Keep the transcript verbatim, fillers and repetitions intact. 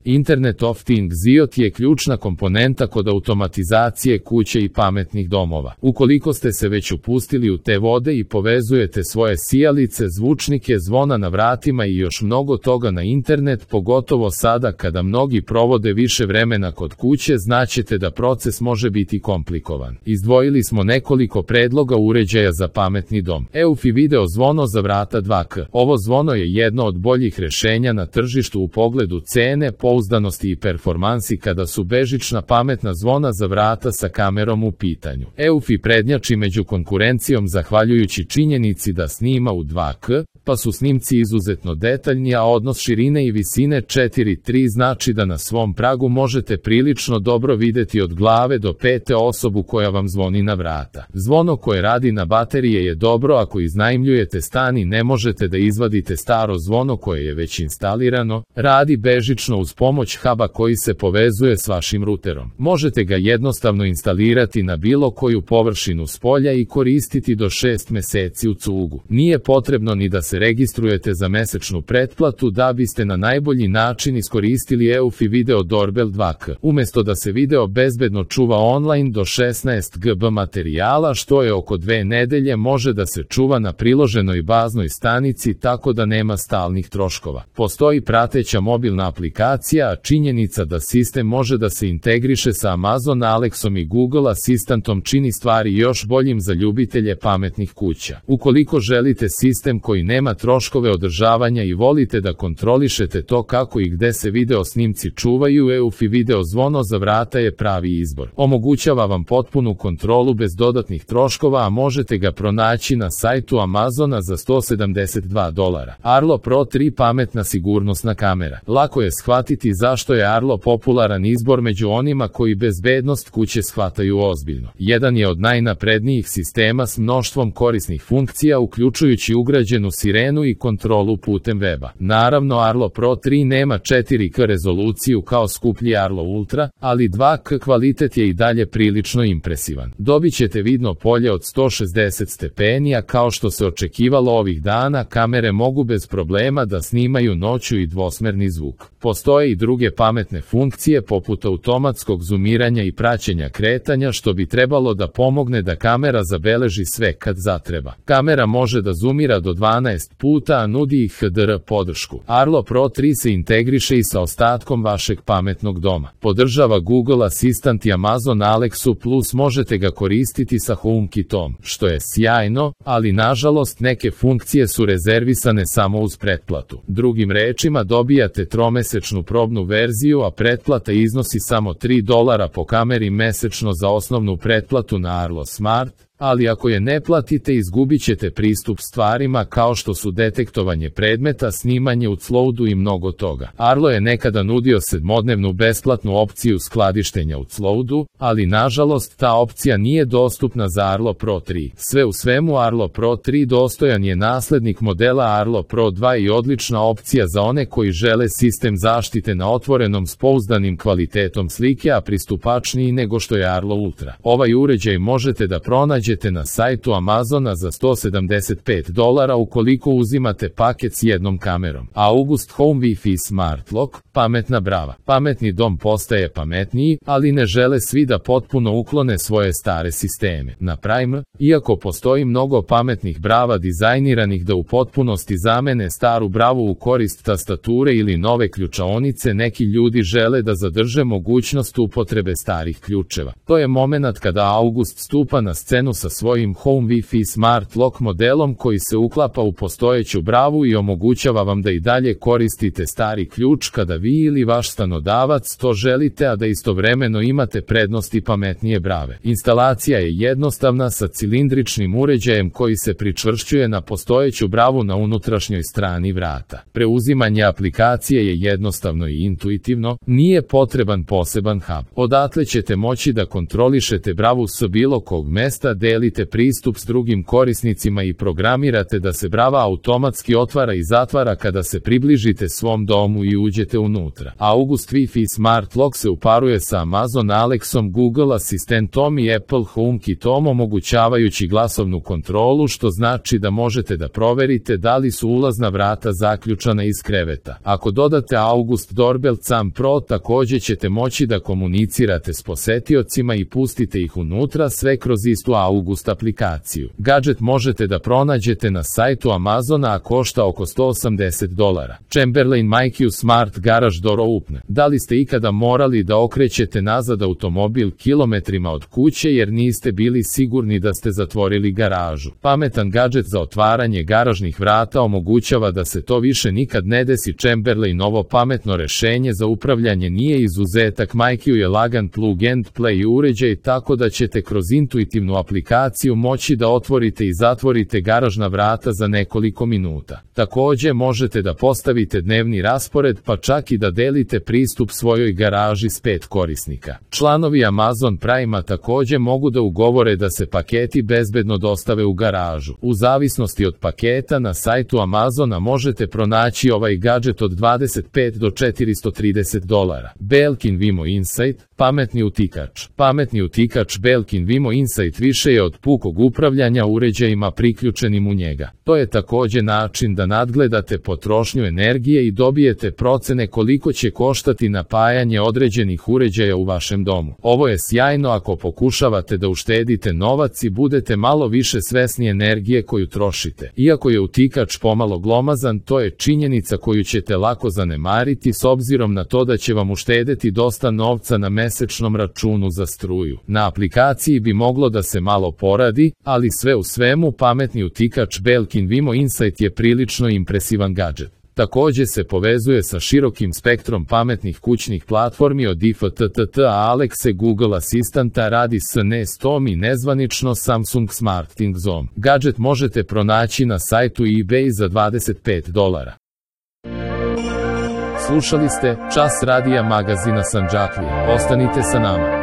Internet of Things I O T je ključna komponenta kod automatizacije kuće i pametnih domova. Ukoliko ste se već upustili u te vode i povezujete svoje sijalice, zvučnike, zvona na vratima i još mnogo toga na internet, pogotovo sada kada mnogi provode više vremena kod kuće, znaćete da proces može biti komplikovan. Izdvojili smo nekoliko predloga uređaja za pametni dom. Eufy video zvono za vrata dva K. Ovo zvono je jedno od boljih rešenja na tržištu u pogledu cene, pouzdanosti i performansi kada su bežična pametna zvona za vrata sa kamerom u pitanju. Eufy prednjači među konkurencijom zahvaljujući činjenici da snima u dva K, pa su snimci izuzetno detaljni, a odnos širine i visine četiri tri znači da na svom pragu možete prilično dobro videti od glave do pete osobu koja vam zvoni na vrata. Zvono koje radi na baterije je dobro ako iznajmljujete stan i ne možete da izvadite staro zvono koje je već instalirano, radi bežično uz pomoć huba koji se povezuje s vašim ruterom. Možete ga jednostavno instalirati na bilo koju površinu spolja i koristiti do šest meseci u cugu. Nije potrebno ni da se registrujete za mesečnu pretplatu da biste na najbolji način iskoristili Eufy Video Doorbell dva K. Umesto da se video bezbedno čuva online do šesnaest gigabyta materijala, što je oko dve nedelje, može da se čuva na priloženoj baznoj stanici tako da nema stalnih troškova. Postoji prateća mobilna aplikacija, a činjenica da sistem može da se integriše sa Amazon Alexom i Google Asistantom čini stvari još boljim za ljubitelje pametnih kuća. Ukoliko želite sistem koji nema troškove održavanja i volite da kontrolišete to kako i gde se video snimci čuvaju, Eufy video zvono za vrata je pravi izbor. Omogućava vam potpunu kontrolu bez dodatnih troškova, a možete ga pronaći na sajtu Amazona za sto sedamdeset dva dolara. Arlo Pro tri pametna sigurnosna kamera. Lako je shvatiti zašto je Arlo popularan izbor među onima koji bezbednost kuće shvataju ozbiljno. Jedan je od najnaprednijih sistema s mnoštvom korisnih funkcija, uključujući ugrađenu sirenu i kontrolu putem weba. Naravno, Arlo Pro tri nema četiri K rezoluciju kao skuplji Arlo Ultra, ali dva K kvalitet je i dalje prilično impresivan. Dobit ćete vidno polje od sto šezdeset stepeni, a kao što se očekivalo ovih dana, kamere mogu bez problema da snimaju noću i dvosmerni zvuk. Postoje i druge pametne funkcije poput automatskog zumiranja i praćenja kretanja, što bi trebalo da pomogne da kamera zabeleži sve kad zatreba. Kamera može da zoomira do dvanaest puta, a nudi i H D R podršku. Arlo Pro tri se integriše i sa ostatkom vašeg pametnog doma. Podržava Google Asistant i Amazon Alexu, plus možete ga koristiti sa HomeKitom, što je sjajno, ali nažalost neke funkcije su rezervisane samo uz pretplatu. Drugim rečima, dobijate tromesečnu probnu verziju, a pretplata iznosi samo tri dolara po kameri mesečno za osnovnu pretplatu na Arlo Smart, ali ako je ne platite izgubit ćete pristup stvarima kao što su detektovanje predmeta, snimanje u cloudu i mnogo toga. Arlo je nekada nudio sedmodnevnu besplatnu opciju skladištenja u cloudu, ali nažalost ta opcija nije dostupna za Arlo Pro tri. Sve u svemu, Arlo Pro tri dostojan je naslednik modela Arlo Pro dva i odlična opcija za one koji žele sistem zaštite na otvorenom s pouzdanim kvalitetom slike, a pristupačniji nego što je Arlo Ultra. Ovaj uređaj možete da pronađete na sajtu Amazona za sto sedamdeset pet dolara ukoliko uzimate paket s jednom kamerom. August Home Wi-Fi Smart Lock, pametna brava. Pametni dom postaje pametniji, ali ne žele svi da potpuno uklone svoje stare sisteme. Na Prime, iako postoji mnogo pametnih brava dizajniranih da u potpunosti zamene staru bravu u korist tastature ili nove ključaonice, neki ljudi žele da zadrže mogućnost upotrebe starih ključeva. To je momenat kada August stupa na scenu sa svojim Home Wi-Fi Smart Lock modelom koji se uklapa u postojeću bravu i omogućava vam da i dalje koristite stari ključ kada vi ili vaš stanodavac to želite, a da istovremeno imate prednosti pametnije brave. Instalacija je jednostavna sa cilindričnim uređajem koji se pričvršćuje na postojeću bravu na unutrašnjoj strani vrata. Preuzimanje aplikacije je jednostavno i intuitivno, nije potreban poseban hub. Odatle ćete moći da kontrolišete bravu s bilo kog mesta, delite pristup s drugim korisnicima i programirate da se brava automatski otvara i zatvara kada se približite svom domu i uđete unutra. August Wi-Fi Smart Lock se uparuje sa Amazon Alexom, Google asistentom i Apple HomeKitom, omogućavajući glasovnu kontrolu, što znači da možete da proverite da li su ulazna vrata zaključana iz kreveta. Ako dodate August Doorbell Cam Pro, takođe ćete moći da komunicirate s posetiocima i pustite ih unutra, sve kroz istu August aplikaciju. Gadget možete da pronađete na sajtu Amazona, a košta oko sto osamdeset dolara. Chamberlain Mike U Smart Garage Door Opener. Da li ste ikada morali da okrećete nazad automobil kilometrima od kuće jer niste bili sigurni da ste zatvorili garažu? Pametan gadget za otvaranje garažnih vrata omogućava da se to više nikad ne desi. Chamberlain ovo pametno rešenje za upravljanje nije izuzetak. Mike U je lagan plug and play uređaj, tako da ćete kroz intuitivnu aplikaciju moći da otvorite i zatvorite garažna vrata za nekoliko minuta. Takođe možete da postavite dnevni raspored, pa čak i da delite pristup svojoj garaži s pet korisnika. Članovi Amazon Prima takođe mogu da ugovore da se paketi bezbedno dostave u garažu. U zavisnosti od paketa na sajtu Amazona možete pronaći ovaj gadget od dvadeset pet do četiristo trideset dolara. Belkin Wimo Insight, pametni utikač. Pametni utikač Belkin Wimo Insight više je od pukog upravljanja uređajima priključenim u njega. To je takođe način da nadgledate potrošnju energije i dobijete procene koliko će koštati napajanje određenih uređaja u vašem domu. Ovo je sjajno ako pokušavate da uštedite novac i budete malo više svesni energije koju trošite. Iako je utikač pomalo glomazan, to je činjenica koju ćete lako zanemariti s obzirom na to da će vam uštedeti dosta novca na mesečnom računu za struju. Na aplikaciji bi moglo da se malo poradi, ali sve u svemu pametni utikač Belkin Wimo Insight je prilično impresivan gadget. Takođe se povezuje sa širokim spektrom pametnih kućnih platformi od I F T T T, Alexe, Google asistenta, radi s Nestom i nezvanično Samsung SmartThings Home. Gadget možete pronaći na sajtu eBay za dvadeset pet dolara. Slušali ste Čas radija magazina Sandžaklija. Ostanite sa nama.